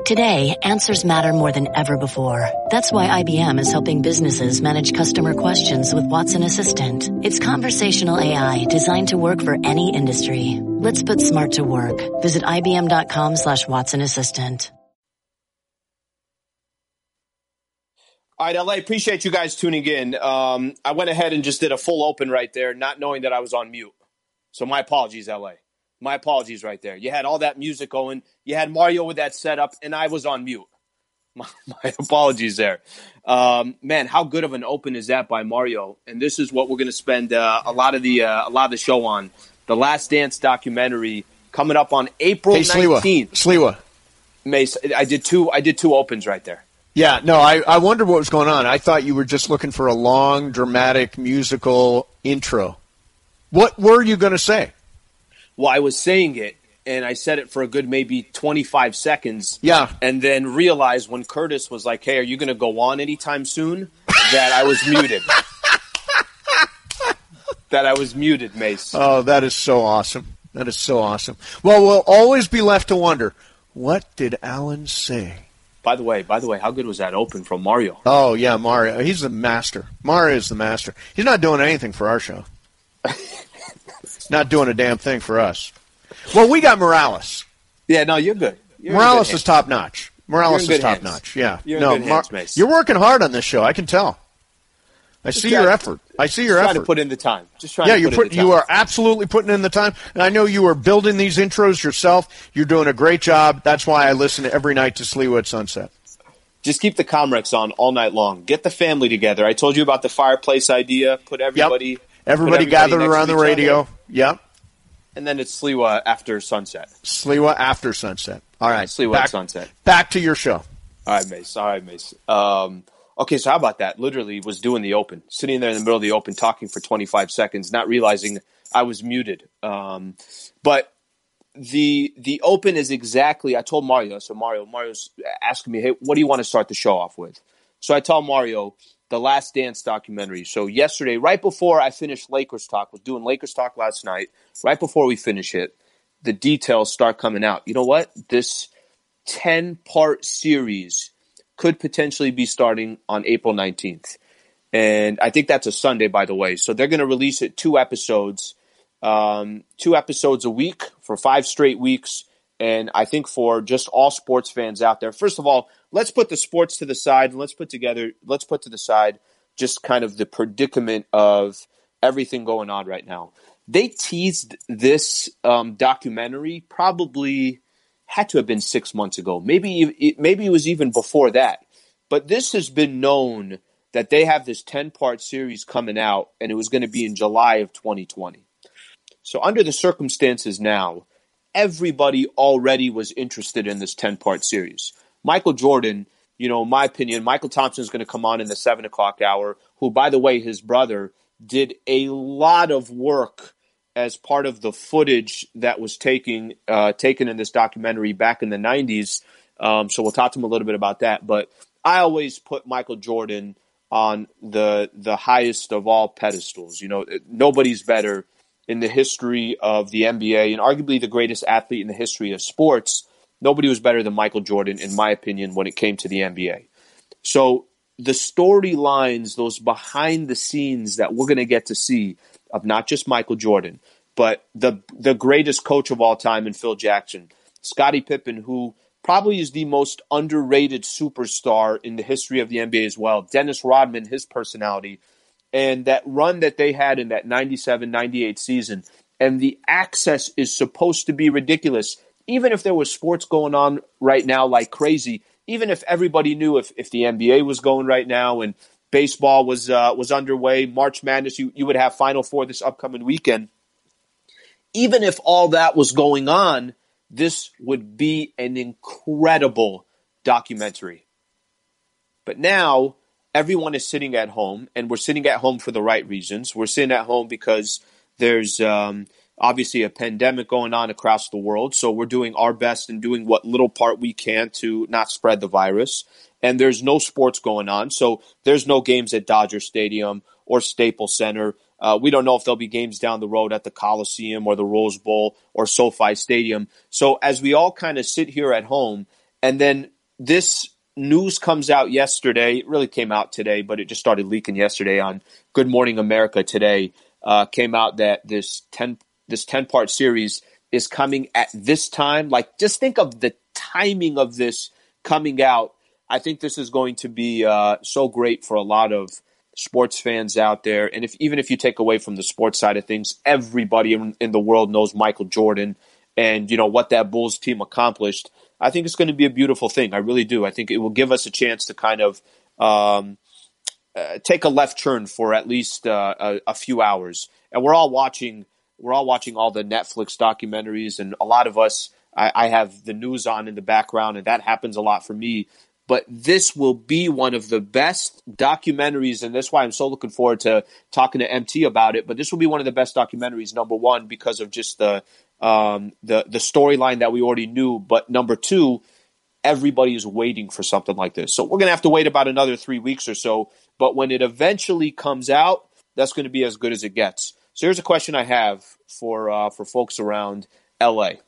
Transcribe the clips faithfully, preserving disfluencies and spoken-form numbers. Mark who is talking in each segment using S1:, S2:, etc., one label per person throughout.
S1: Today, answers matter more than ever before. That's why I B M is helping businesses manage customer questions with Watson Assistant. It's conversational A I designed to work for any industry. Let's put smart to work. Visit ibm.com slash Watson Assistant.
S2: All right, L A, appreciate you guys tuning in. Um, I went ahead and just did a full open right there, not knowing that I was on mute. So my apologies, L A. My apologies right there. You had all that music going. You had Mario with that setup, and I was on mute. My, my apologies there. Um, man, how good of an open is that by Mario? And this is what we're going to spend uh, a lot of the uh, a lot of the show on. The Last Dance documentary coming up on April nineteenth.
S3: Sliwa.
S2: Mace, I did two. I did two opens right there.
S3: Yeah, no, I, I wondered what was going on. I thought you were just looking for a long, dramatic, musical intro. What were you going to say?
S2: Well, I was saying it, and I said it for a good maybe twenty-five seconds.
S3: Yeah.
S2: And then realized when Curtis was like, hey, are you going to go on anytime soon, that I was muted. That I was muted, Mace.
S3: Oh, that is so awesome. That is so awesome. Well, we'll always be left to wonder, what did Alan say?
S2: By the way, by the way, how good was that open from Mario?
S3: Oh, yeah, Mario. He's the master. Mario is the master. He's not doing anything for our show. Not doing a damn thing for us. Well, we got Morales.
S2: Yeah, no, you're good. You're
S3: Morales
S2: good
S3: is top notch. Morales is top
S2: hands.
S3: notch. Yeah.
S2: You're
S3: no,
S2: in good
S3: Mar-
S2: hands, Mace.
S3: You're working hard on this show. I can tell. I
S2: Just
S3: see
S2: try,
S3: your effort. I see your
S2: just
S3: effort.
S2: Trying to put in the time. Just trying
S3: yeah,
S2: to
S3: you're
S2: put
S3: put,
S2: in the time.
S3: you are absolutely putting in the time. And I know you are building these intros yourself. You're doing a great job. That's why I listen every night to Sliwa at Sunset.
S2: Just keep the Comrex on all night long. Get the family together. I told you about the fireplace idea. Put everybody,
S3: yep.
S2: put
S3: everybody, everybody gathered around the radio.
S2: Other.
S3: Yep.
S2: And then it's Sliwa after sunset.
S3: Sliwa after sunset. All right.
S2: Sliwa
S3: back,
S2: at sunset.
S3: Back to your show.
S2: All right, Mace. All right, Mace. Um, okay, so how about that? Literally was doing the open. Sitting there in the middle of the open talking for twenty-five seconds, not realizing I was muted. Um, but the the open is exactly, I told Mario, so Mario, Mario's asking me, hey, what do you want to start the show off with? So I tell Mario, the Last Dance documentary. So yesterday, right before I finished Lakers Talk, was doing Lakers Talk last night, right before we finish it, the details start coming out. You know what? This ten-part series could potentially be starting on April nineteenth. And I think that's a Sunday, by the way. So they're going to release it two episodes, um, two episodes a week for five straight weeks. And I think for just all sports fans out there, first of all, let's put the sports to the side and let's put together, let's put to the side just kind of the predicament of everything going on right now. They teased this um, documentary probably had to have been six months ago. Maybe, maybe it was even before that. But this has been known that they have this ten-part series coming out, and it was going to be in July of twenty twenty. So under the circumstances now, everybody already was interested in this ten-part series. Michael Jordan, you know, in my opinion, Michael Thompson is going to come on in the seven o'clock hour, who, by the way, his brother did a lot of work as part of the footage that was taking, uh, taken in this documentary back in the nineties. Um, so we'll talk to him a little bit about that. But I always put Michael Jordan on the the highest of all pedestals. You know, nobody's better in the history of the N B A and arguably the greatest athlete in the history of sports. Nobody was better than Michael Jordan, in my opinion, when it came to the N B A. So the storylines, those behind the scenes that we're going to get to see of not just Michael Jordan, but the the greatest coach of all time in Phil Jackson, Scottie Pippen, who probably is the most underrated superstar in the history of the N B A as well. Dennis Rodman, his personality, and that run that they had in that ninety-seven ninety-eight season. And the access is supposed to be ridiculous. Even if there was sports going on right now like crazy, even if everybody knew if, if the N B A was going right now and baseball was uh, was underway, March Madness, you, you would have Final Four this upcoming weekend. Even if all that was going on, this would be an incredible documentary. But now everyone is sitting at home, and we're sitting at home for the right reasons. We're sitting at home because there's um, obviously a pandemic going on across the world, so we're doing our best and doing what little part we can to not spread the virus. And there's no sports going on, so there's no games at Dodger Stadium or Staples Center. Uh, we don't know if there'll be games down the road at the Coliseum or the Rose Bowl or SoFi Stadium. So as we all kind of sit here at home, and then this news comes out yesterday. It really came out today, but it just started leaking yesterday on Good Morning America today. Uh, came out that this ten this ten part series is coming at this time. Like, just think of the timing of this coming out. I think this is going to be uh, so great for a lot of sports fans out there. And if even if you take away from the sports side of things, everybody in, in the world knows Michael Jordan and, you know, what that Bulls team accomplished. I think it's going to be a beautiful thing. I really do. I think it will give us a chance to kind of um, uh, take a left turn for at least uh, a, a few hours. And we're all watching. We're all watching all the Netflix documentaries, and a lot of us. I, I have the news on in the background, and that happens a lot for me. But this will be one of the best documentaries, and that's why I'm so looking forward to talking to M T about it. But this will be one of the best documentaries. Number one, because of just the um, the the storyline that we already knew. But number two, everybody is waiting for something like this. So we're going to have to wait about another three weeks or so. But when it eventually comes out, that's going to be as good as it gets. So here's a question I have for uh, for folks around L A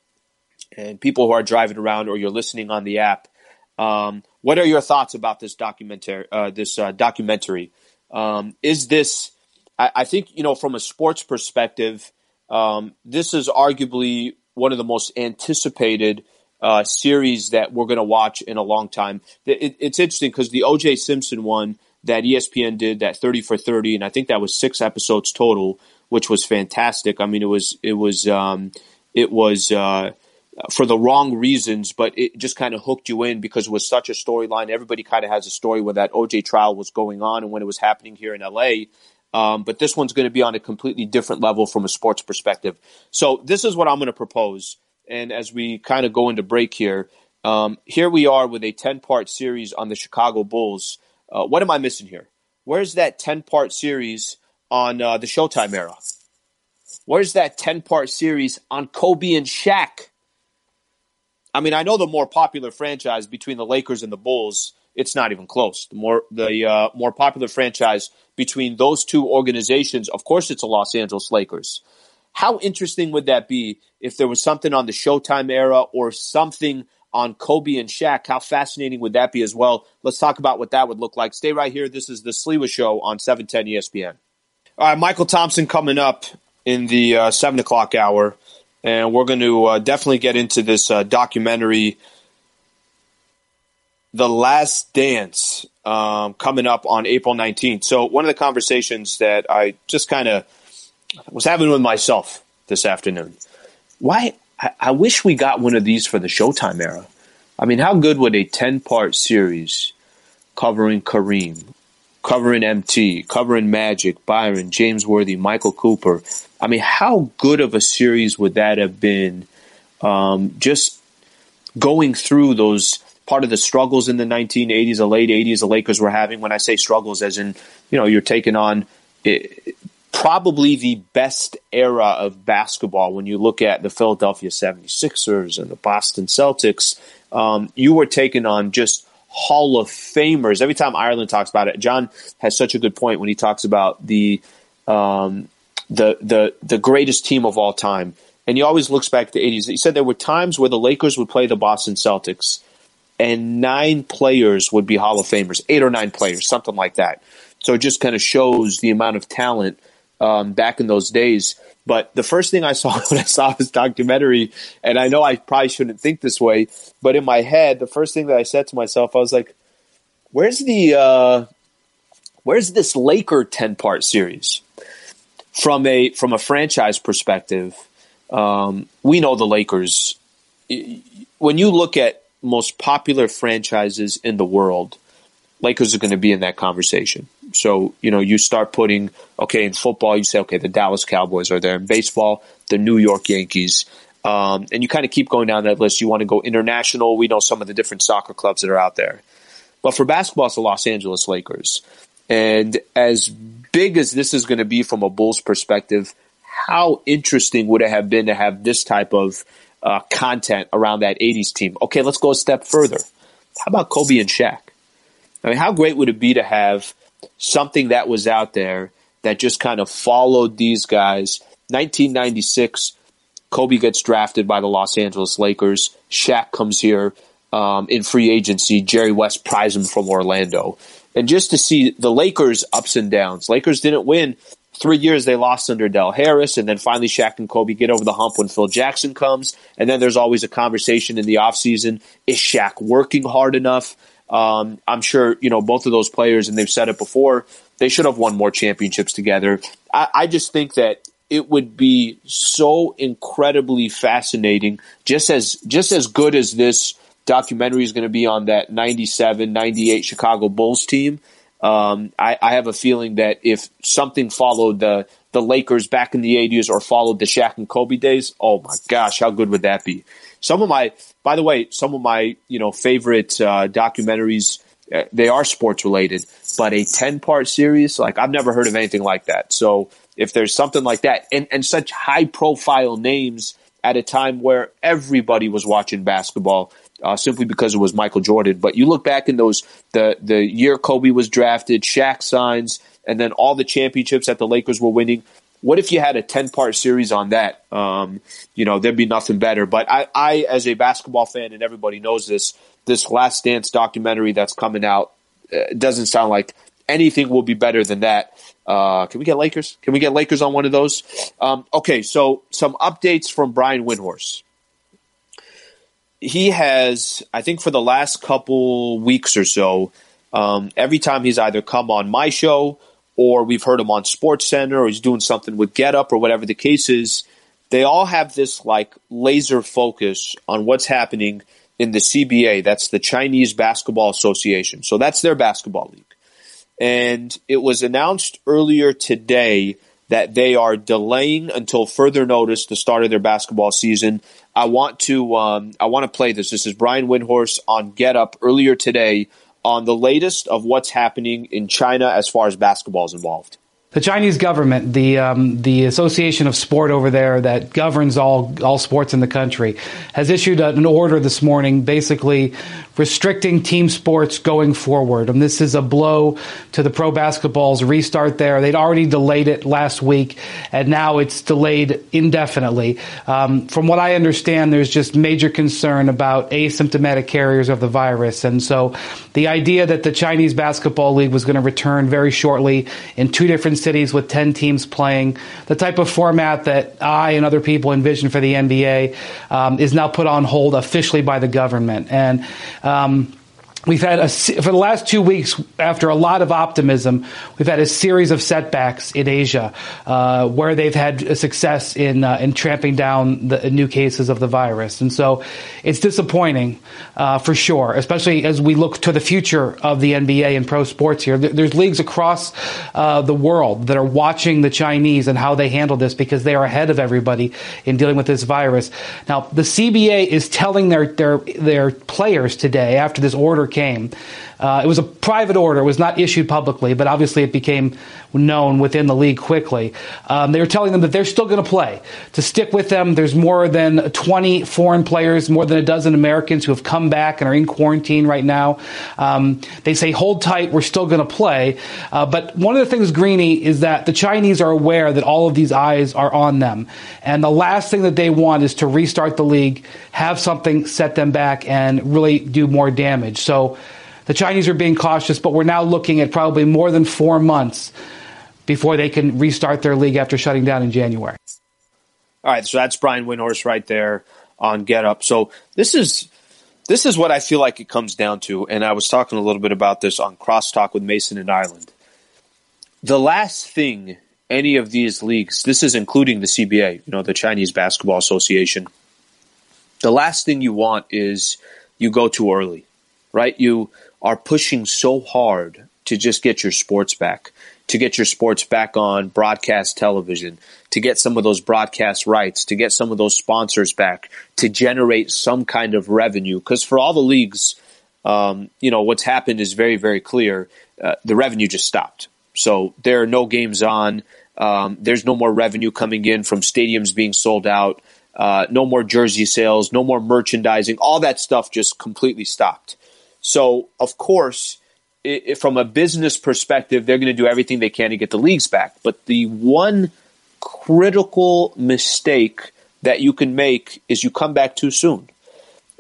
S2: and people who are driving around or you're listening on the app. Um, what are your thoughts about this documentary? Uh, this uh, documentary um, is this? I, I think you know from a sports perspective, um, this is arguably one of the most anticipated uh, series that we're going to watch in a long time. It, it's interesting because the O J Simpson one that E S P N did, that thirty for thirty, and I think that was six episodes total, which was fantastic. I mean, it was it was um, it was. Uh, for the wrong reasons, but it just kind of hooked you in because it was such a storyline. Everybody kind of has a story where that O J trial was going on and when it was happening here in L A. Um, but this one's going to be on a completely different level from a sports perspective. So this is what I'm going to propose. And as we kind of go into break here, um, here we are with a ten-part series on the Chicago Bulls. Uh, what am I missing here? Where's that ten-part series on uh, the Showtime era? Where's that ten-part series on Kobe and Shaq? I mean, I know the more popular franchise between the Lakers and the Bulls, it's not even close. The more the uh, more popular franchise between those two organizations, of course, it's the Los Angeles Lakers. How interesting would that be if there was something on the Showtime era or something on Kobe and Shaq? How fascinating would that be as well? Let's talk about what that would look like. Stay right here. This is the Sliwa Show on seven ten E S P N. All right, Michael Thompson coming up in the uh, seven o'clock hour. And we're going to uh, definitely get into this uh, documentary, The Last Dance, um, coming up on April nineteenth. So one of the conversations that I just kind of was having with myself this afternoon, why I, I wish we got one of these for the Showtime era. I mean, how good would a ten-part series covering Kareem, covering M T, covering Magic, Byron, James Worthy, Michael Cooper. I mean, how good of a series would that have been? Um, just going through those part of the struggles in the nineteen eighties, the late eighties, the Lakers were having. When I say struggles, as in, you know, you're taking on it, probably the best era of basketball. When you look at the Philadelphia seventy-sixers and the Boston Celtics, um, you were taking on just Hall of Famers. Every time Ireland talks about it, John has such a good point when he talks about the um, the the the greatest team of all time. And he always looks back at the eighties. He said there were times where the Lakers would play the Boston Celtics and nine players would be Hall of Famers, eight or nine players, something like that. So it just kind of shows the amount of talent um, back in those days. But the first thing I saw when I saw this documentary, and I know I probably shouldn't think this way, but in my head, the first thing that I said to myself, I was like, where's the uh, where's this Laker ten-part series? From a from a franchise perspective, um, we know the Lakers. When you look at most popular franchises in the world, Lakers are going to be in that conversation. So, you know, you start putting, okay, in football, you say, okay, the Dallas Cowboys are there. In baseball, the New York Yankees. Um, and you kind of keep going down that list. You want to go international. We know some of the different soccer clubs that are out there. But for basketball, it's the Los Angeles Lakers. And as big as this is going to be from a Bulls perspective, how interesting would it have been to have this type of uh, content around that eighties team? Okay, let's go a step further. How about Kobe and Shaq? I mean, how great would it be to have something that was out there that just kind of followed these guys? nineteen ninety-six, Kobe gets drafted by the Los Angeles Lakers. Shaq comes here. um, in free agency. Jerry West prized him from Orlando. And just to see the Lakers' ups and downs. Lakers didn't win. Three years they lost under Del Harris, and then finally Shaq and Kobe get over the hump when Phil Jackson comes. And then there's always a conversation in the offseason, is Shaq working hard enough? Um, I'm sure, you know, both of those players, and they've said it before, they should have won more championships together. I, I just think that it would be so incredibly fascinating, just as just as good as this documentary is going to be on that ninety-seven ninety-eight Chicago Bulls team. Um, I, I have a feeling that if something followed the, the Lakers back in the eighties or followed the Shaq and Kobe days, oh my gosh, how good would that be? Some of my, by the way, some of my, you know, favorite uh, documentaries, uh, they are sports related, but a ten part series, like I've never heard of anything like that. So if there's something like that, and, and such high profile names at a time where everybody was watching basketball, Uh, simply because it was Michael Jordan. But you look back in those, the the year Kobe was drafted, Shaq signs, and then all the championships that the Lakers were winning. What if you had a ten-part series on that? Um, you know, there'd be nothing better. But I, I, as a basketball fan, and everybody knows this, this Last Dance documentary that's coming out uh, doesn't sound like anything will be better than that. Uh, can we get Lakers? Can we get Lakers on one of those? Um, okay, so some updates from Brian Windhorst. He has, I think for the last couple weeks or so, um, every time he's either come on my show or we've heard him on SportsCenter or he's doing something with Get Up or whatever the case is, they all have this like laser focus on what's happening in the C B A. That's the Chinese Basketball Association. So that's their basketball league. And it was announced earlier today that they are delaying until further notice the start of their basketball season. I want to um, I want to play this. This is Brian Windhorst on Get Up earlier today on the latest of what's happening in China as far as basketball is involved.
S4: The Chinese government, the um, the Association of Sport over there that governs all all sports in the country, has issued an order this morning basically restricting team sports going forward. And this is a blow to the pro basketball's restart there. They'd already delayed it last week, and now it's delayed indefinitely. Um, from what I understand, there's just major concern about asymptomatic carriers of the virus. And so the idea that the Chinese Basketball League was going to return very shortly in two different cities with ten teams playing, the type of format that I and other people envision for the N B A, um, is now put on hold officially by the government. And um, we've had, a, for the last two weeks, after a lot of optimism, we've had a series of setbacks in Asia uh, where they've had success in uh, in tramping down the new cases of the virus. And so it's disappointing uh, for sure, especially as we look to the future of the N B A and pro sports here. There's leagues across uh, the world that are watching the Chinese and how they handle this because they are ahead of everybody in dealing with this virus. Now, the C B A is telling their their, their players today, after this order came, uh, it was a private order. It was not issued publicly, but obviously it became known within the league quickly. Um, they were telling them that they're still going to play, to stick with them. There's more than twenty foreign players, more than a dozen Americans who have come back and are in quarantine right now. Um, they say, hold tight, we're still going to play. Uh, but one of the things, Greeny, is that the Chinese are aware that all of these eyes are on them. And the last thing that they want is to restart the league, have something set them back, and really do more damage. So the Chinese are being cautious, but we're now looking at probably more than four months before they can restart their league after shutting down in January.
S2: All right, so that's Brian Windhorst right there on Get Up. So this is this is what I feel like it comes down to, and I was talking a little bit about this on Crosstalk with Mason and Ireland. The last thing any of these leagues, this is including the C B A, you know, the Chinese Basketball Association, the last thing you want is you go too early, right? You are pushing so hard to just get your sports back, to get your sports back on broadcast television, to get some of those broadcast rights, to get some of those sponsors back, to generate some kind of revenue. Because for all the leagues, um, you know, what's happened is very, very clear. Uh, the revenue just stopped. So there are no games on. Um, there's no more revenue coming in from stadiums being sold out. Uh, no more jersey sales, no more merchandising. All that stuff just completely stopped. So, of course, it, it, from a business perspective, they're going to do everything they can to get the leagues back. But the one critical mistake that you can make is you come back too soon.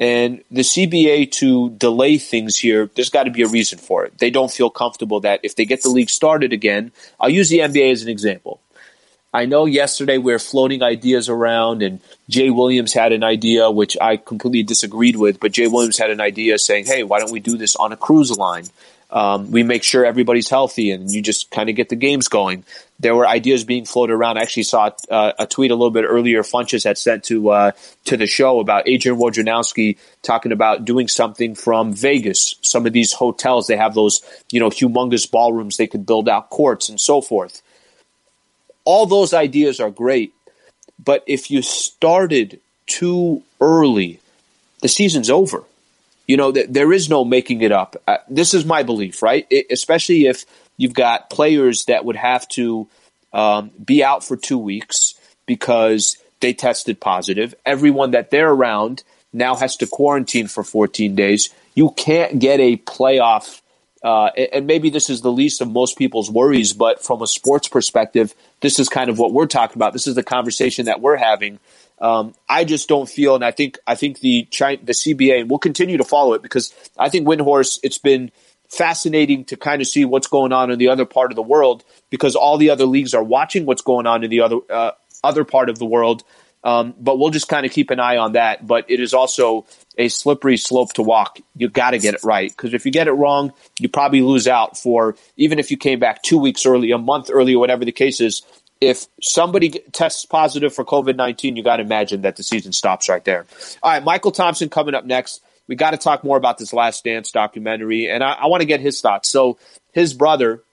S2: And the C B A to delay things here, there's got to be a reason for it. They don't feel comfortable that if they get the league started again, I'll use the N B A as an example. I know yesterday we were floating ideas around, and Jay Williams had an idea, which I completely disagreed with, but Jay Williams had an idea saying, hey, why don't we do this on a cruise line? Um, we make sure everybody's healthy, and you just kind of get the games going. There were ideas being floated around. I actually saw uh, a tweet a little bit earlier Funches had sent to uh, to the show about Adrian Wojnarowski talking about doing something from Vegas. Some of these hotels, they have those, you know, humongous ballrooms. They could build out courts and so forth. All those ideas are great, but if you started too early, the season's over. You know, th- there is no making it up. Uh, this is my belief, right? It, especially if you've got players that would have to um, be out for two weeks because they tested positive. Everyone that they're around now has to quarantine for fourteen days. You can't get a playoff. Uh, and maybe this is the least of most people's worries, but from a sports perspective, this is kind of what we're talking about. This is the conversation that we're having. Um, I just don't feel, and I think I think the China, the C B A, and we'll continue to follow it because I think Windhorse, it's been fascinating to kind of see what's going on in the other part of the world because all the other leagues are watching what's going on in the other uh, other part of the world. Um, but we'll just kind of keep an eye on that. But it is also a slippery slope to walk. You got to get it right because if you get it wrong, you probably lose out for even if you came back two weeks early, a month early, or whatever the case is. If somebody tests positive for COVID nineteen, you got to imagine that the season stops right there. All right, Michael Thompson coming up next. We got to talk more about this Last Dance documentary, and I, I want to get his thoughts. So his brother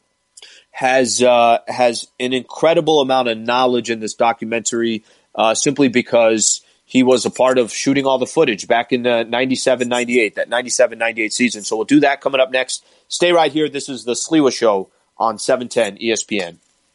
S2: has uh, has an incredible amount of knowledge in this documentary. Uh, simply because he was a part of shooting all the footage back in uh, ninety-seven ninety-eight, that ninety-seven ninety-eight season. So we'll do that coming up next. Stay right here. This is the Sliwa Show on seven ten E S P N.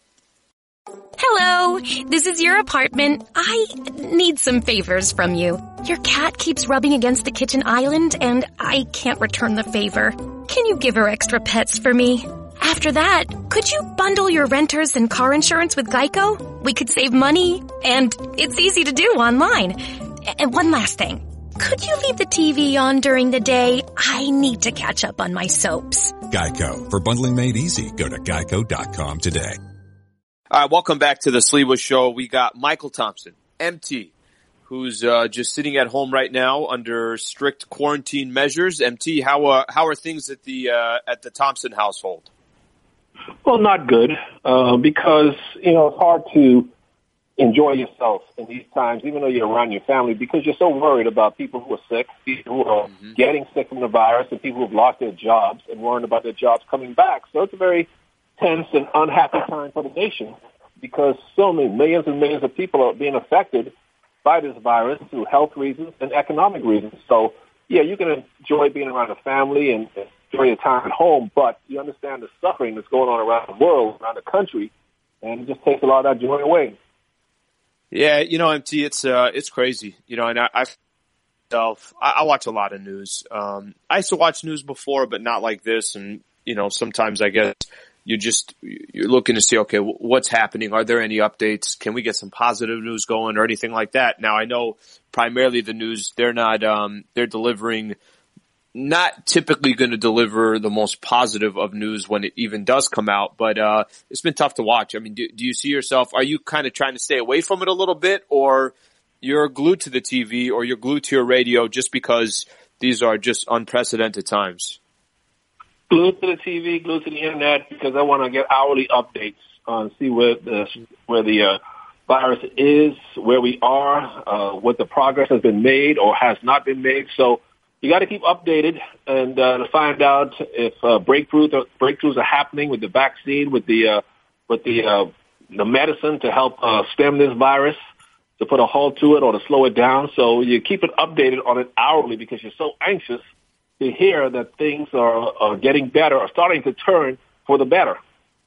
S5: Hello, this is your apartment. I need some favors from you. Your cat keeps rubbing against the kitchen island, and I can't return the favor. Can you give her extra pets for me? After that, could you bundle your renters and car insurance with Geico? We could save money, and it's easy to do online. And one last thing. Could you leave the T V on during the day? I need to catch up on my soaps.
S6: Geico. For bundling made easy, go to geico dot com today.
S2: All right, welcome back to the Sliwa Show. We got Michael Thompson, M T, who's uh, just sitting at home right now under strict quarantine measures. M T, how uh, how are things at the uh, at the Thompson household?
S7: Well, not good, uh, because, you know, it's hard to enjoy yourself in these times, even though you're around your family, because you're so worried about people who are sick, people who are mm-hmm. getting sick from the virus, and people who have lost their jobs and worrying about their jobs coming back. So it's a very tense and unhappy time for the nation because so many millions and millions of people are being affected by this virus through health reasons and economic reasons. So, yeah, you can enjoy being around the family and enjoy your time at home, but you understand the suffering that's going on around the world, around the country, and it just takes a lot of that joy away.
S2: Yeah, you know, M T, it's uh, it's crazy. You know, and I, I myself, I, I watch a lot of news. Um, I used to watch news before, but not like this. And you know, sometimes I guess you just you're looking to see, okay, what's happening? Are there any updates? Can we get some positive news going or anything like that? Now, I know primarily the news they're not um, they're delivering. Not typically going to deliver the most positive of news when it even does come out, but uh it's been tough to watch. I mean, do, do you see yourself, are you kind of trying to stay away from it a little bit, or you're glued to the T V or you're glued to your radio just because these are just unprecedented times?
S7: Glued to the T V, glued to the internet, because I want to get hourly updates on see where the where the uh, virus is, where we are, uh what the progress has been made or has not been made. So you got to keep updated and uh, to find out if uh, breakthroughs are, breakthroughs are happening with the vaccine, with the uh, with the uh, the medicine to help uh, stem this virus, to put a halt to it or to slow it down. So you keep it updated on it hourly because you're so anxious to hear that things are, are getting better or starting to turn for the better.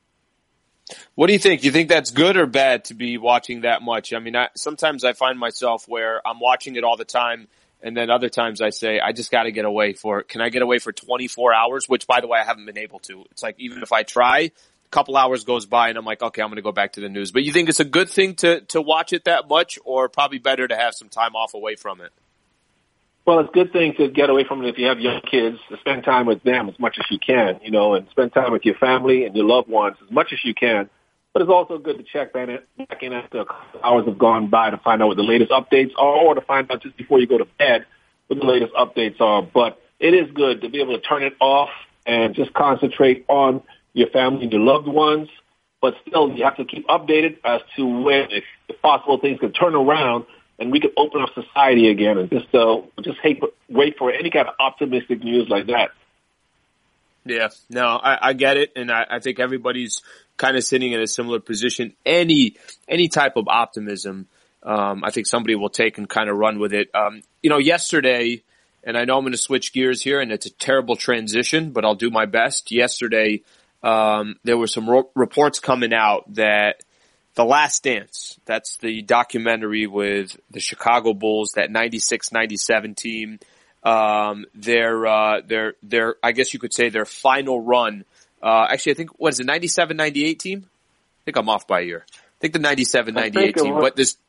S2: What do you think? You think that's good or bad to be watching that much? I mean, I, sometimes I find myself where I'm watching it all the time. And then other times I say, I just got to get away for, can I get away for twenty-four hours? Which, by the way, I haven't been able to. It's like, even if I try, a couple hours goes by and I'm like, okay, I'm going to go back to the news. But you think it's a good thing to, to watch it that much, or probably better to have some time off away from it?
S7: Well, it's a good thing to get away from it if you have young kids, to spend time with them as much as you can, you know, and spend time with your family and your loved ones as much as you can. But it's also good to check back in, back in after a couple hours have gone by to find out what the latest updates are, or to find out just before you go to bed what the latest updates are. But it is good to be able to turn it off and just concentrate on your family and your loved ones. But still, you have to keep updated as to when, if, if possible, things can turn around and we can open up society again. And just uh, just hate, wait for any kind of optimistic news like that.
S2: Yeah, no, I, I get it, and I, I think everybody's kind of sitting in a similar position. Any any type of optimism, um, I think somebody will take and kind of run with it. Um, you know, yesterday, and I know I'm going to switch gears here, and it's a terrible transition, but I'll do my best. Yesterday, um, there were some ro- reports coming out that The Last Dance, that's the documentary with the Chicago Bulls, that ninety-six ninety-seven team, um, their, uh, their, their, I guess you could say their final run. Uh, actually, I think, what is it, ninety-seven ninety-eight team? I think I'm off by a year. I think the ninety-seven ninety-eight team,
S7: was,
S2: but this,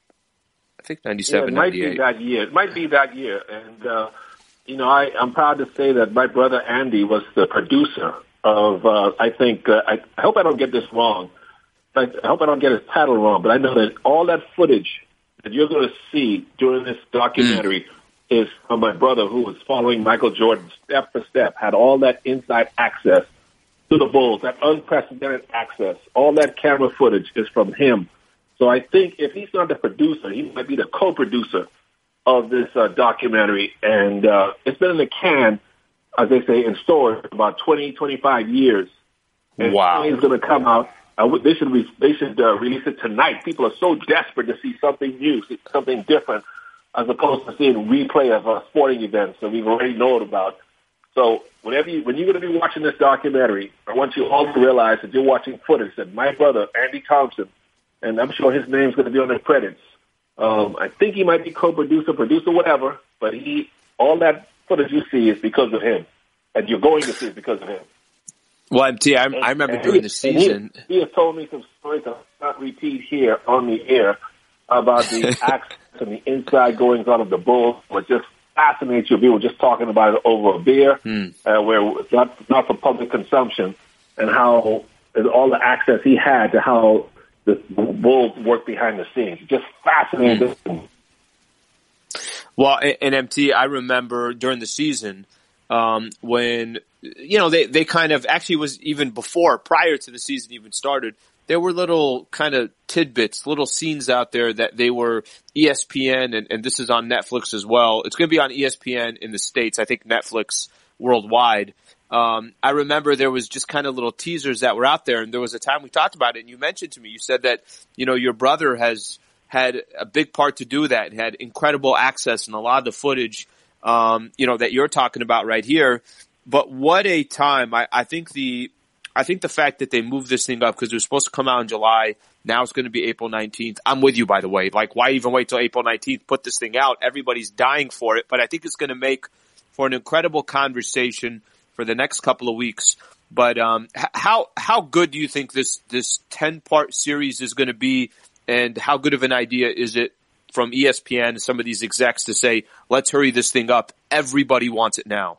S2: I think ninety-seven ninety-eight.
S7: Yeah, it might be that year. It might be that year. And, uh, you know, I, I'm proud to say that my brother Andy was the producer of, uh, I think, uh, I, I hope I don't get this wrong. I hope I don't get his title wrong, but I know that all that footage that you're going to see during this documentary mm. is from my brother, who was following Michael Jordan step for step, had all that inside access to the Bulls, that unprecedented access. All that camera footage is from him. So I think if he's not the producer, he might be the co-producer of this uh, documentary. And uh, it's been in the can, as they say, in storage for about twenty, twenty-five years. And
S2: wow.
S7: It's going to come out. Uh, they should re- they should uh, release it tonight. People are so desperate to see something new, see something different, as opposed to seeing replay of uh, sporting events that we've already known about. So whenever you, when you're going to be watching this documentary, I want you all to realize that you're watching footage that my brother, Andy Thompson, and I'm sure his name's going to be on the credits. Um, I think he might be co-producer, producer, whatever, but he all that footage you see is because of him, and you're going to see it because of him.
S2: Well, M T, I, and, I remember during he, the season.
S7: He, he has told me some stories I'll not repeat here on the air about the acts and the inside goings on of the Bulls, which just fascinates you. We were just talking about it over a beer, hmm. uh, where it's not, not for public consumption, and how and all the access he had to how the Bulls work behind the scenes. Just fascinating. Hmm.
S2: Well, and M T, I remember during the season um, when. You know, they, they kind of, actually was even before, prior to the season even started, there were little kind of tidbits, little scenes out there that they were E S P N, and, and this is on Netflix as well. It's going to be on E S P N in the States, I think Netflix worldwide. Um, I remember there was just kind of little teasers that were out there, and there was a time we talked about it, and you mentioned to me, you said that, you know, your brother has had a big part to do that, had incredible access and a lot of the footage, um, you know, that you're talking about right here. But what a time. I, I think the, I think the fact that they moved this thing up, because it was supposed to come out in July. Now it's going to be April nineteenth. I'm with you, by the way. Like, why even wait till April nineteenth? Put this thing out. Everybody's dying for it. But I think it's going to make for an incredible conversation for the next couple of weeks. But, um, how, how good do you think this, this ten part series is going to be? And how good of an idea is it from E S P N and some of these execs to say, let's hurry this thing up. Everybody wants it now.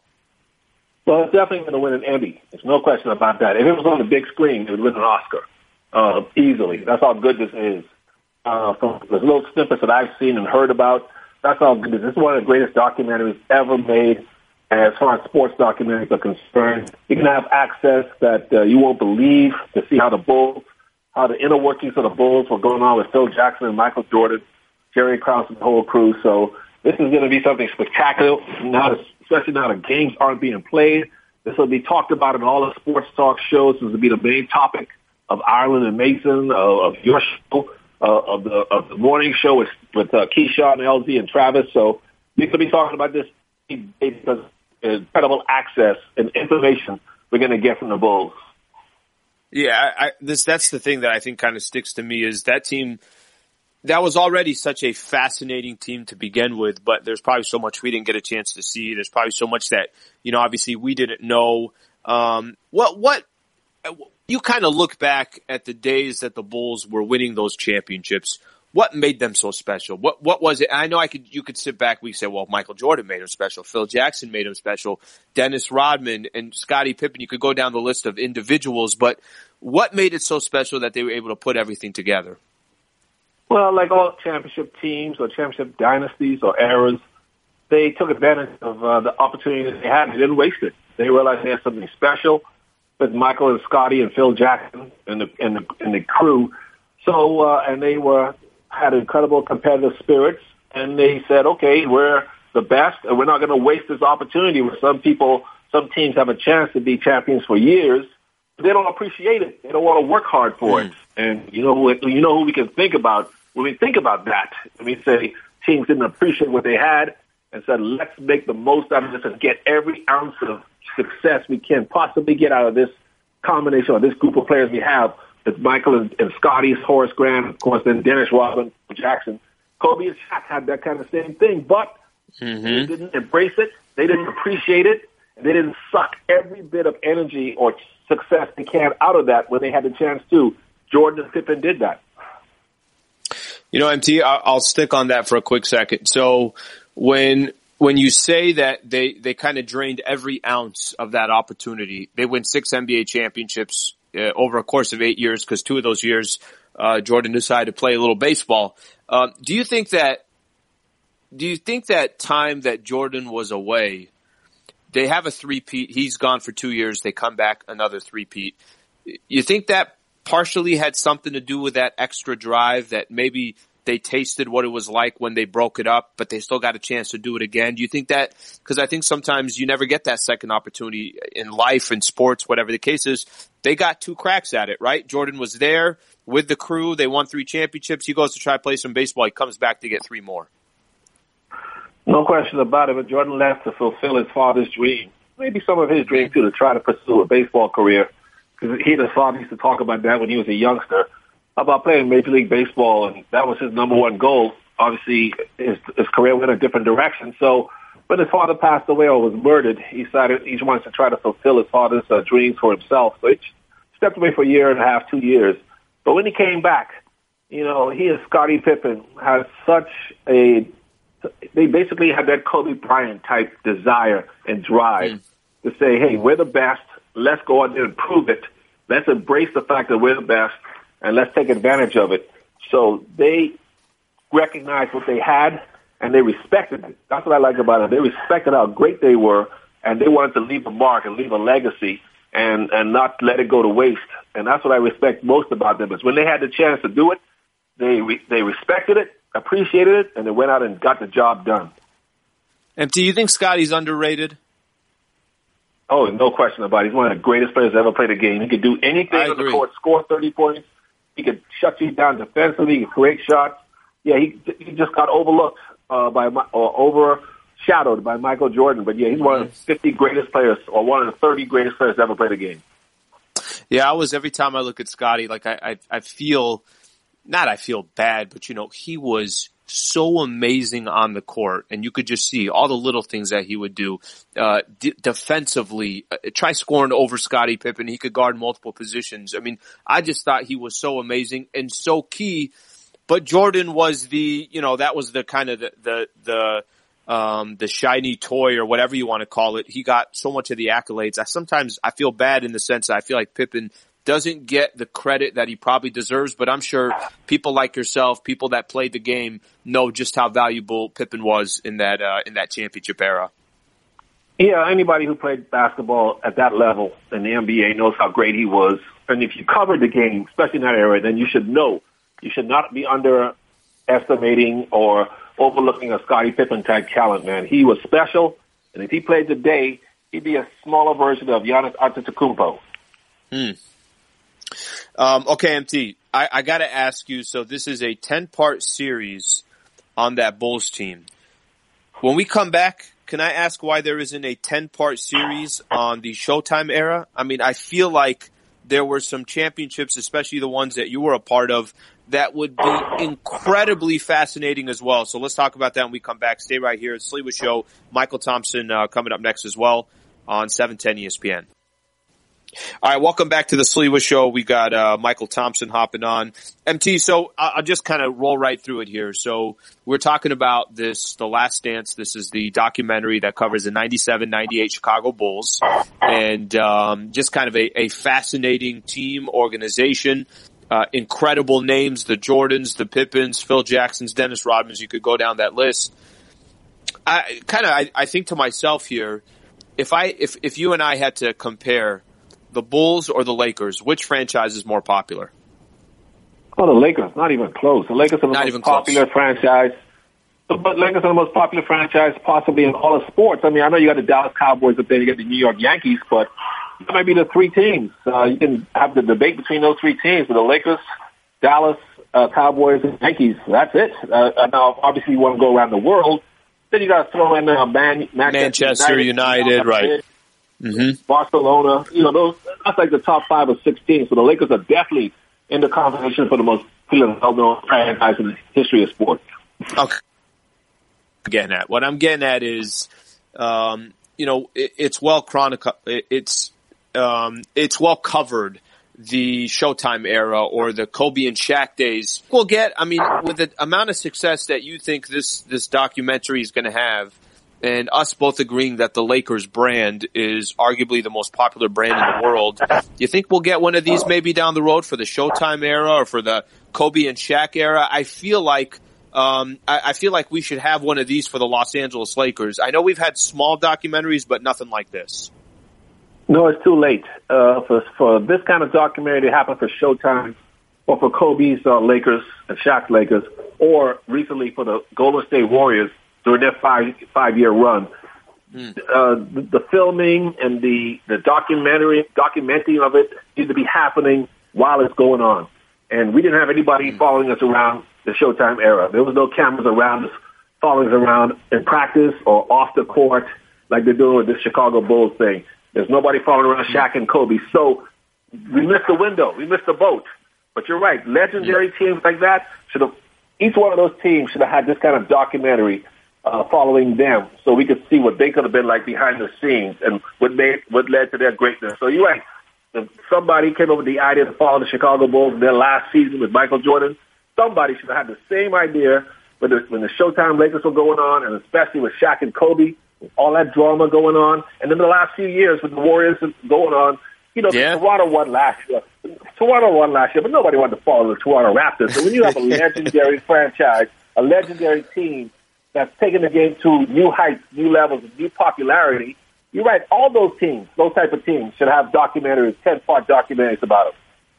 S7: Well, it's definitely going to win an Emmy. There's no question about that. If it was on the big screen, it would win an Oscar uh, easily. That's how good this is. Uh, from the little snippets that I've seen and heard about, that's how good this is. This is one of the greatest documentaries ever made as far as sports documentaries are concerned. You can have access that uh, you won't believe to see how the Bulls, how the inner workings of the Bulls were going on with Phil Jackson and Michael Jordan, Jerry Krause and the whole crew. So this is going to be something spectacular. Now, especially now the games aren't being played. This will be talked about in all the sports talk shows. This will be the main topic of Ireland and Mason, uh, of your show, uh, of the of the morning show with, with uh, Keyshawn, L Z, and Travis. So we're going to be talking about this because incredible access and information we're going to get from the Bulls.
S2: Yeah, I, I, this that's the thing that I think kind of sticks to me is that team. That was already such a fascinating team to begin with, but there's probably so much we didn't get a chance to see. There's probably so much that, you know, obviously we didn't know. Um, what, what, you kind of look back at the days that the Bulls were winning those championships. what made them so special? What what was it? And I know I could you could sit back. We say, well, Michael Jordan made him special. Phil Jackson made him special. Dennis Rodman and Scottie Pippen. You could go down the list of individuals, but what made it so special that they were able to put everything together?
S7: Well, like all championship teams or championship dynasties or eras, they took advantage of uh, the opportunity that they had. They didn't waste it. They realized they had something special with Michael and Scottie and Phil Jackson and the and the, and the crew. So uh, and they were had incredible competitive spirits, and they said, okay, we're the best, and we're not going to waste this opportunity where some people, some teams have a chance to be champions for years. But they don't appreciate it. They don't want to work hard for mm. it. And you know, who, you know who we can think about when we think about that. When we say teams didn't appreciate what they had and said, let's make the most out of this and get every ounce of success we can possibly get out of this combination of this group of players we have. It's Michael and, and Scottie, Horace Grant, of course, then Dennis Rodman, Jackson. Kobe and Shaq had that kind of same thing, but mm-hmm. they didn't embrace it. They didn't appreciate it. And they didn't suck every bit of energy or success they can out of that when they had the chance to. Jordan and Pippen did that.
S2: You know, M T, I'll stick on that for a quick second. So when when you say that they, they kind of drained every ounce of that opportunity, they win six N B A championships uh, over a course of eight years because two of those years uh, Jordan decided to play a little baseball. Uh, do you think that do you think that time that Jordan was away, they have a three-peat, he's gone for two years, they come back another three-peat. You think that partially had something to do with that extra drive, that maybe they tasted what it was like when they broke it up, but they still got a chance to do it again? Do you think that, because I think sometimes you never get that second opportunity in life, in sports, whatever the case is, they got two cracks at it, right? Jordan was there with the crew, they won three championships, he goes to try to play some baseball, he comes back to get three more.
S7: No question about it, but Jordan left to fulfill his father's dream. Maybe some of his dream, too, to try to pursue a baseball career. Because he and his father used to talk about that when he was a youngster, about playing Major League Baseball, and that was his number one goal. Obviously, his, his career went a different direction. So when his father passed away or was murdered, he decided he wanted to try to fulfill his father's uh, dreams for himself. So he stepped away for a year and a half, two years. But when he came back, you know, he and Scottie Pippen had such a – they basically had that Kobe Bryant type desire and drive mm. to say, hey, we're the best. Let's go out there and prove it. Let's embrace the fact that we're the best, and let's take advantage of it. So they recognized what they had, and they respected it. That's what I like about it. They respected how great they were, and they wanted to leave a mark and leave a legacy and, and not let it go to waste. And that's what I respect most about them, is when they had the chance to do it, they re- they respected it, appreciated it, and they went out and got the job done.
S2: And do you think Scottie's underrated?
S7: Oh, no question about it. He's one of the greatest players to ever play the game. He could do anything on the court, score thirty points. He could shut you down defensively. He could create shots. Yeah, he he just got overlooked uh, by or overshadowed by Michael Jordan. But yeah, he's one of the fifty greatest players, or one of the thirty greatest players to ever play the game.
S2: Yeah, I was every time I look at Scottie, like I, I I feel not I feel bad, but you know, he was so amazing on the court, and you could just see all the little things that he would do uh d- defensively. Uh, try scoring over Scottie Pippen. He could guard multiple positions. I mean, I just thought he was so amazing and so key. But Jordan was the, you know, that was the kind of the the the um the shiny toy, or whatever you want to call it. He got so much of the accolades. I sometimes I feel bad in the sense that I feel like Pippen doesn't get the credit that he probably deserves, but I'm sure people like yourself, people that played the game, know just how valuable Pippen was in that uh, in that championship era.
S7: Yeah, anybody who played basketball at that level in the N B A knows how great he was. And if you covered the game, especially in that era, then you should know. You should not be underestimating or overlooking a Scottie Pippen type talent, man. He was special, and if he played today, he'd be a smaller version of Giannis Antetokounmpo.
S2: Hmm. Um, okay, M T, I, I got to ask you, so this is a ten-part series on that Bulls team. When we come back, can I ask why there isn't a ten-part series on the Showtime era? I mean, I feel like there were some championships, especially the ones that you were a part of, that would be incredibly fascinating as well. So let's talk about that when we come back. Stay right here. It's Sliwa Show. Michael Thompson uh, coming up next as well on seven ten E S P N. All right, welcome back to the Sliwa Show. We got uh, Michael Thompson hopping on. M T, so I'll just kind of roll right through it here. So we're talking about this, The Last Dance. This is the documentary that covers the ninety-seven ninety-eight Chicago Bulls, and um, just kind of a, a fascinating team, organization, uh, incredible names, the Jordans, the Pippins, Phil Jacksons, Dennis Rodmans. You could go down that list. I kind of, I, I think to myself here, if I, if, if you and I had to compare the Bulls or the Lakers, which franchise is more popular?
S7: Oh, the Lakers, not even close. The Lakers are the
S2: not
S7: most
S2: even
S7: popular
S2: close.
S7: franchise. But Lakers are the most popular franchise possibly in all of sports. I mean, I know you got the Dallas Cowboys up there, you got the New York Yankees, but that might be the three teams. Uh, you can have the debate between those three teams, the Lakers, Dallas, uh, Cowboys, and Yankees. That's it. Uh, now, obviously, you want to go around the world. Then you got to throw in uh, Man- Manchester,
S2: Manchester United, United right.
S7: Mm-hmm. Barcelona, you know, those, that's like the top five or six teams. So the Lakers are definitely in the conversation for the most well-known franchise in the history of sports.
S2: Okay. Getting at. What I'm getting at is, um, you know, it, it's well chronic. It's, um, it's well covered. The Showtime era or the Kobe and Shaq days. We'll get, I mean, with the amount of success that you think this, this documentary is going to have, and us both agreeing that the Lakers brand is arguably the most popular brand in the world, you think we'll get one of these maybe down the road for the Showtime era or for the Kobe and Shaq era? I feel like, um, I, I feel like we should have one of these for the Los Angeles Lakers. I know we've had small documentaries, but nothing like this.
S7: No, it's too late. Uh, for, for this kind of documentary to happen for Showtime or for Kobe's uh, Lakers and Shaq's Lakers, or recently for the Golden State Warriors during their five, five-year run. Mm. Uh, the, the filming and the, the documentary, documenting of it needs to be happening while it's going on. And we didn't have anybody mm. following us around the Showtime era. There was no cameras around us following us around in practice or off the court like they're doing with this Chicago Bulls thing. There's nobody following around Shaq and Kobe. So we missed the window. We missed the boat. But you're right. Legendary yeah. teams like that should have, each one of those teams should have had this kind of documentary uh, following them so we could see what they could have been like behind the scenes and what made, what led to their greatness. So you're right. If somebody came up with the idea to follow the Chicago Bulls in their last season with Michael Jordan, somebody should have had the same idea when the, when the Showtime Lakers were going on, and especially with Shaq and Kobe, all that drama going on. And then the last few years with the Warriors going on, you know, yeah. Toronto won last year. Toronto won last year, but nobody wanted to follow the Toronto Raptors. So when you have a legendary franchise, a legendary team that's taking the game to new heights, new levels, new popularity, you're right. All those teams, those type of teams, should have documentaries, ten-part documentaries about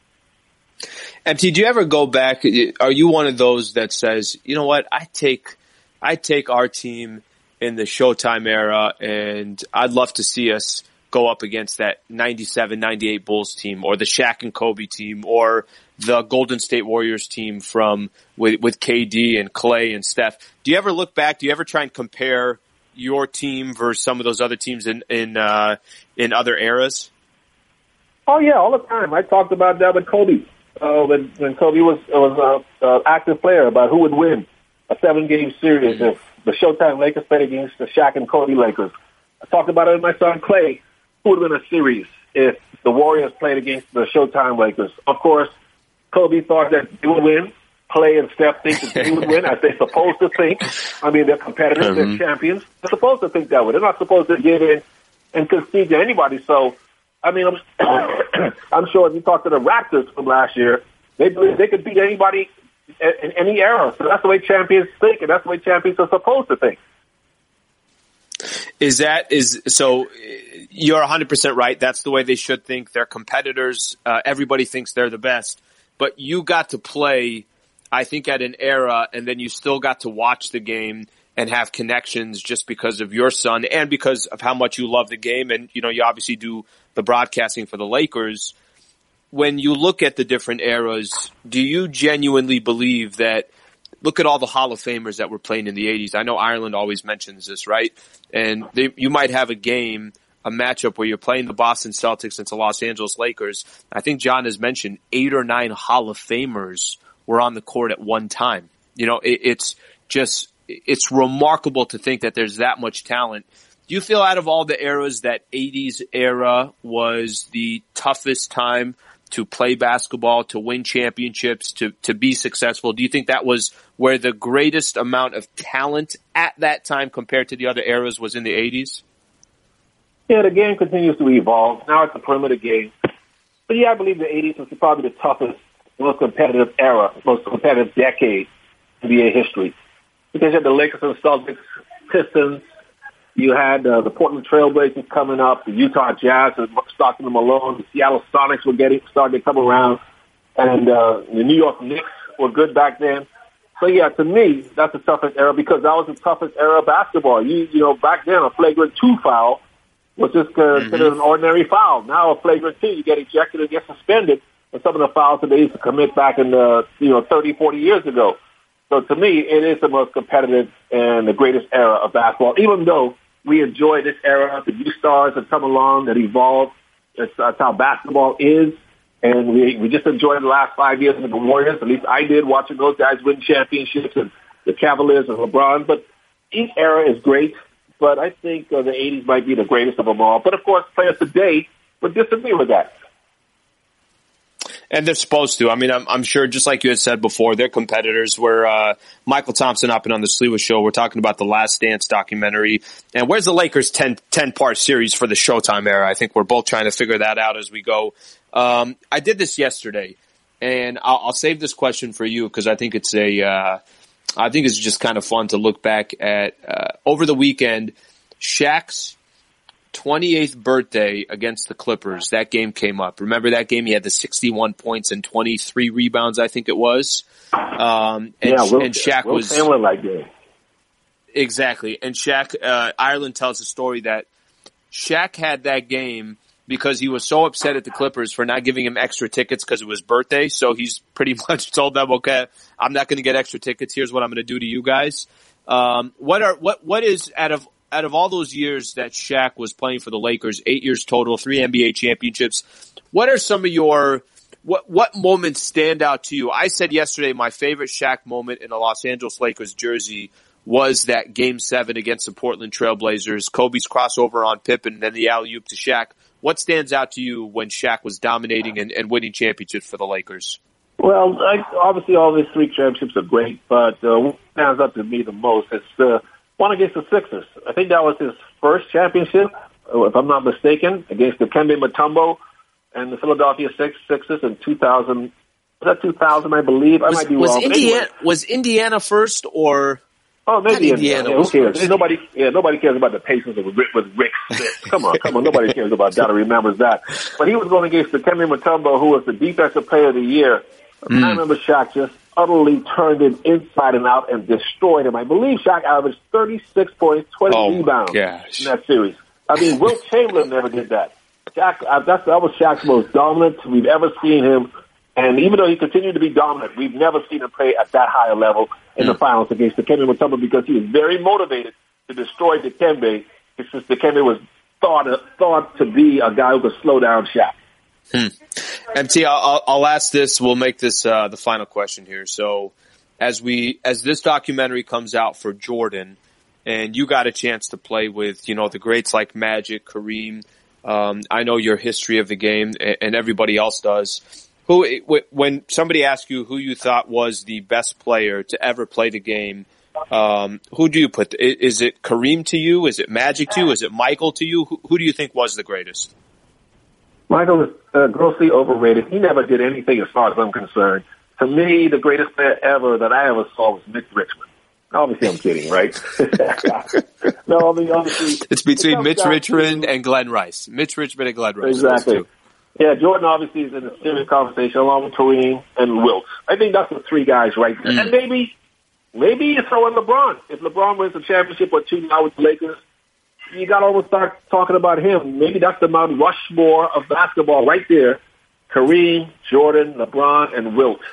S7: them.
S2: M T, do you ever go back? Are you one of those that says, you know what, I take, I take our team in the Showtime era, and I'd love to see us go up against that ninety-seven ninety-eight Bulls team, or the Shaq and Kobe team, or the Golden State Warriors team from with, with K D and Clay and Steph. Do you ever look back? Do you ever try and compare your team versus some of those other teams in in uh, in other eras?
S7: Oh yeah, all the time. I talked about that with Kobe uh, when when Kobe was was a uh, uh, active player about who would win a seven game series mm-hmm. if the Showtime Lakers played against the Shaq and Kobe Lakers. I talked about it with my son Clay. Who would win a series if the Warriors played against the Showtime Lakers? Of course, Kobe thought that they would win. Clay and Steph think that they would win, as they're supposed to think. I mean, they're competitors, mm-hmm. they're champions. They're supposed to think that way. They're not supposed to give in and concede to anybody. So, I mean, I'm, I'm sure if you talk to the Raptors from last year, they believe they could beat anybody in any era. So that's the way champions think, and that's the way champions are supposed to think.
S2: Is that, is, so you're one hundred percent right. That's the way they should think. They're competitors. Uh, everybody thinks they're the best. But you got to play, I think, at an era, and then you still got to watch the game and have connections just because of your son and because of how much you love the game. And, you know, you obviously do the broadcasting for the Lakers. When you look at the different eras, do you genuinely believe that, look at all the Hall of Famers that were playing in the eighties. I know Ireland always mentions this, right? And they, you might have a game, a matchup where you're playing the Boston Celtics and the Los Angeles Lakers. I think John has mentioned eight or nine Hall of Famers were on the court at one time. You know, it, it's just, it's remarkable to think that there's that much talent. Do you feel out of all the eras that eighties era was the toughest time to play basketball, to win championships, to, to be successful? Do you think that was where the greatest amount of talent at that time compared to the other eras was in the eighties?
S7: Yeah, the game continues to evolve. Now it's a perimeter game. But yeah, I believe the eighties was probably the toughest, most competitive era, most competitive decade in N B A history. Because you had the Lakers and Celtics, Pistons, you had uh, the Portland Trailblazers coming up, the Utah Jazz, and Stockton and Malone, the Seattle Sonics were getting starting to come around, and uh, the New York Knicks were good back then. So yeah, to me, that's the toughest era because that was the toughest era of basketball. You you know, back then a flagrant two foul was just considered mm-hmm. an ordinary foul. Now a flagrant two, you get ejected and get suspended for some of the fouls that they used to commit back in the you know thirty, forty years ago. So to me, it is the most competitive and the greatest era of basketball, even though we enjoy this era. The new stars have come along that evolve. That's, that's how basketball is. And we we just enjoyed the last five years with the Warriors. At least I did, watching those guys win championships and the Cavaliers and LeBron. But each era is great. But I think uh, the eighties might be the greatest of them all. But, of course, players today would disagree with that.
S2: And they're supposed to. I mean, I'm, I'm sure, just like you had said before, they're competitors. We're uh, Michael Thompson up and on the Sliwa Show. We're talking about the Last Dance documentary. And where's the Lakers ten, ten-part series for the Showtime era? I think we're both trying to figure that out as we go. Um, I did this yesterday, and I'll, I'll save this question for you because I think it's a, uh, I think it's just kind of fun to look back at. Uh, over the weekend, Shaq's twenty-eighth birthday against the Clippers. That game came up. Remember that game? He had the sixty-one points and twenty-three rebounds, I think it was. Um, and,
S7: yeah, Will,
S2: and Shaq
S7: Will
S2: was
S7: Chamberlain like that.
S2: Exactly. And Shaq, uh, Ireland tells a story that Shaq had that game because he was so upset at the Clippers for not giving him extra tickets because it was birthday. So he's pretty much told them, okay, I'm not going to get extra tickets. Here's what I'm going to do to you guys. Um, what are, what, what is out of, out of all those years that Shaq was playing for the Lakers, eight years total, three N B A championships, what are some of your, what, what moments stand out to you? I said yesterday my favorite Shaq moment in a Los Angeles Lakers jersey was that game seven against the Portland Trailblazers, Kobe's crossover on Pippen and then the alley-oop to Shaq. What stands out to you when Shaq was dominating and, and winning championships for the Lakers?
S7: Well, I, obviously all these three championships are great, but uh, what stands out to me the most is the one against the Sixers. I think that was his first championship, if I'm not mistaken, against the Dikembe Mutombo and the Philadelphia Six, Sixers in two thousand. Was that two thousand, I believe? I
S2: was,
S7: might be
S2: was
S7: wrong.
S2: Indiana,
S7: anyway.
S2: was Indiana first or...
S7: Oh, maybe
S2: Indiana.
S7: Yeah, who cares? First. Nobody, yeah, nobody cares about the Pacers with Rick, with Rick Smith. Come on, come on. Nobody cares about that or remembers that. But he was going against the Dikembe Mutombo, who was the Defensive Player of the Year. Mm. I remember Shaq just utterly turned him inside and out and destroyed him. I believe Shaq averaged thirty-six points, twenty
S2: oh
S7: rebounds
S2: gosh.
S7: in that series. I mean, Wilt Chamberlain never did that. Shaq, uh, that's, that was Shaq's most dominant we've ever seen him. And even though he continued to be dominant, we've never seen him play at that high a level in the finals against Dikembe Mutombo because he was very motivated to destroy Dikembe since Dikembe was thought thought to be a guy who could slow down Shaq.
S2: Hmm. M T, I'll, I'll ask this. We'll make this uh, the final question here. So, as we as this documentary comes out for Jordan, and you got a chance to play with you know the greats like Magic, Kareem. Um, I know your history of the game, and everybody else does. Who, when somebody asks you who you thought was the best player to ever play the game, um, who do you put? Is it Kareem to you? Is it Magic to you? Is it Michael to you? Who, who do you think was the greatest?
S7: Michael was uh, grossly overrated. He never did anything as far as I'm concerned. To me, the greatest player ever that I ever saw was Mitch Richmond. Obviously, I'm kidding, right? no, I mean, obviously.
S2: It's between Mitch Richmond and Glenn Rice. Mitch Richmond and Glenn Rice.
S7: Exactly. Yeah, Jordan obviously is in a serious conversation along with Kareem and Wilt. I think that's the three guys right there. Mm. And maybe, maybe you throw in LeBron. If LeBron wins a championship or two now with the Lakers, you got to almost start talking about him. Maybe that's the Mount Rushmore of basketball right there. Kareem, Jordan, LeBron, and Wilt.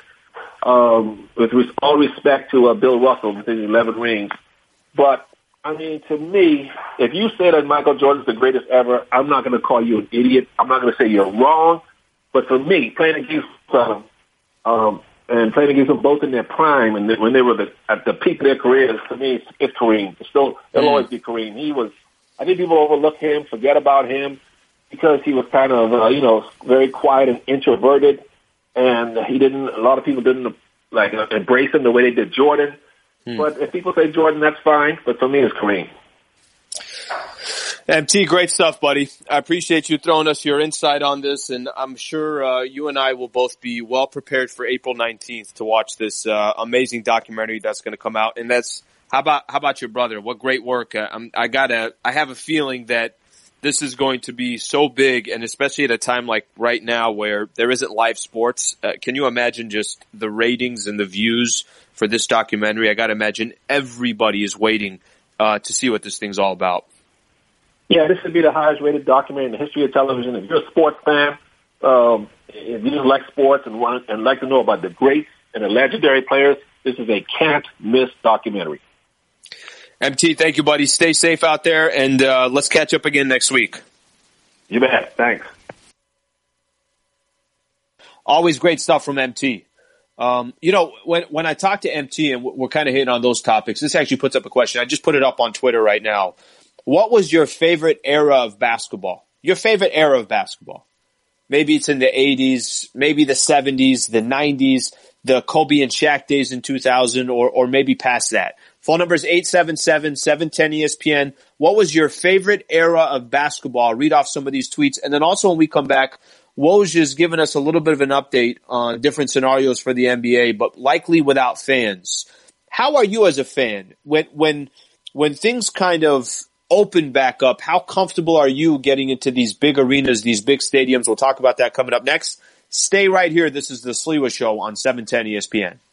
S7: Um, with all respect to uh, Bill Russell with his eleven rings. But, I mean, to me, if you say that Michael Jordan's the greatest ever, I'm not going to call you an idiot. I'm not going to say you're wrong. But for me, playing against um, um, and playing against them both in their prime and when they were the, at the peak of their careers, to me, it's, it's Kareem. It's still, it'll mm. always be Kareem. He was I think people overlook him, forget about him, because he was kind of, uh, you know, very quiet and introverted, and he didn't. A lot of people didn't like uh, embrace him the way they did Jordan. Hmm. But if people say Jordan, that's fine. But for me, it's Kareem.
S2: M T, great stuff, buddy. I appreciate you throwing us your insight on this, and I'm sure uh, you and I will both be well prepared for April nineteenth to watch this uh, amazing documentary that's going to come out. And that's how about how about your brother? What great work! Uh, I'm, I gotta. I have a feeling that this is going to be so big, and especially at a time like right now where there isn't live sports. Uh, can you imagine just the ratings and the views for this documentary? I got to imagine everybody is waiting uh, to see what this thing's all about.
S7: Yeah, this would be the highest rated documentary in the history of television. If you're a sports fan, um, if you like sports and want and like to know about the greats and the legendary players, this is a can't miss documentary.
S2: M T, thank you, buddy. Stay safe out there, and uh, let's catch up again next week.
S7: You bet. Thanks.
S2: Always great stuff from M T. Um, you know, when when I talk to M T, and we're kind of hitting on those topics, this actually puts up a question. I just put it up on Twitter right now. What was your favorite era of basketball? Your favorite era of basketball? Maybe it's in the eighties, maybe the seventies, the nineties, the Kobe and Shaq days in two thousand, or or maybe past that. Phone number is eight seven seven, seven one zero, E S P N. What was your favorite era of basketball? Read off some of these tweets. And then also when we come back, Woj is giving us a little bit of an update on different scenarios for the N B A, but likely without fans. How are you as a fan? When, when, when things kind of open back up, how comfortable are you getting into these big arenas, these big stadiums? We'll talk about that coming up next. Stay right here. This is the Sliwa Show on seven ten E S P N.